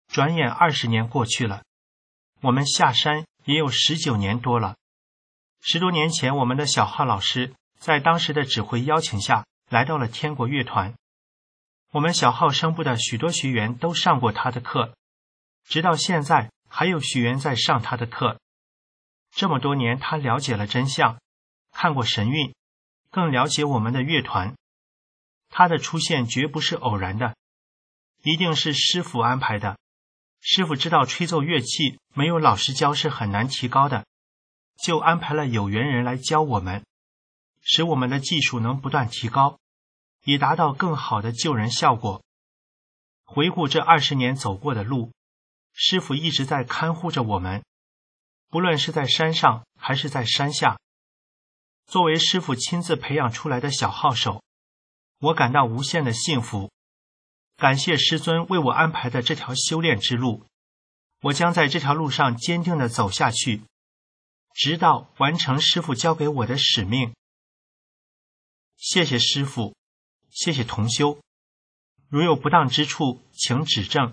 转眼二十年过去了，我们下山也有十九年多了。十多年前，我们的小浩老师在当时的指挥邀请下来到了天国乐团。我们小浩声部的许多学员都上过他的课，直到现在还有学员在上他的课。这么多年，他了解了真相，看过神韵，更了解我们的乐团。他的出现绝不是偶然的，一定是师父安排的。师父知道吹奏乐器没有老师教是很难提高的，就安排了有缘人来教我们，使我们的技术能不断提高，以达到更好的救人效果。回顾这二十年走过的路，师父一直在看护着我们，不论是在山上还是在山下。作为师父亲自培养出来的小号手，我感到无限的幸福。感谢师尊为我安排的这条修炼之路，我将在这条路上坚定地走下去，直到完成师父交给我的使命。谢谢师父，谢谢同修，如有不当之处，请指正。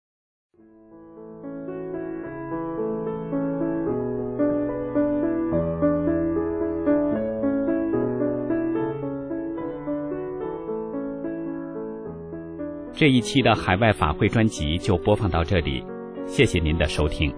这一期的海外法会专辑就播放到这里，谢谢您的收听。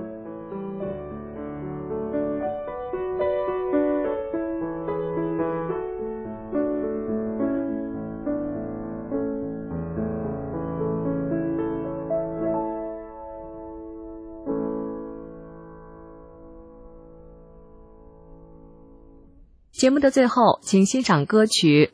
节目的最后，请欣赏歌曲。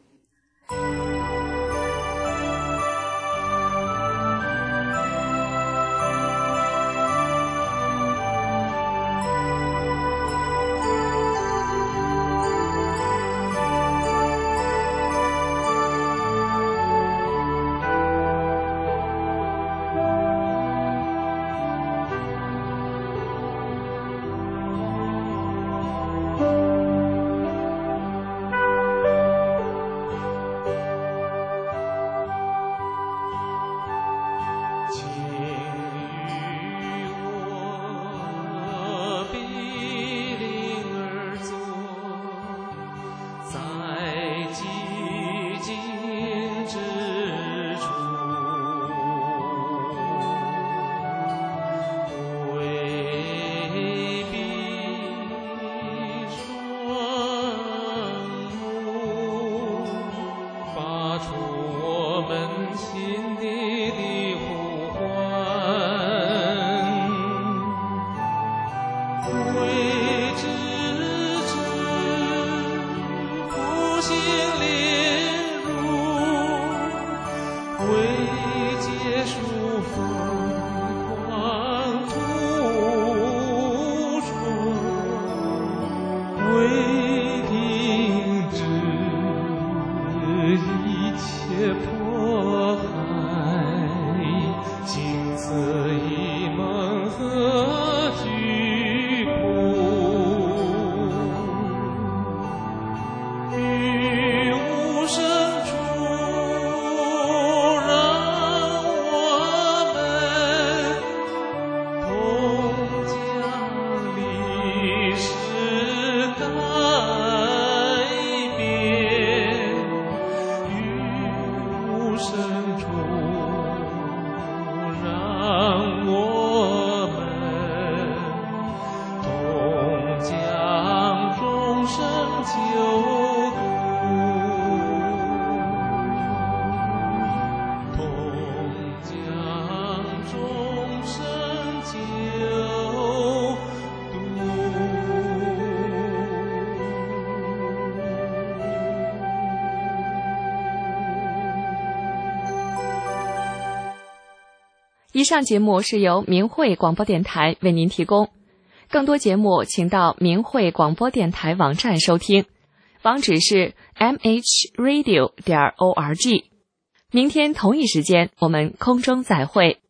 以上节目是由明慧广播电台为您提供，更多节目请到明慧广播电台网站收听，网址是 m h radio 点 org。明天同一时间我们空中再会。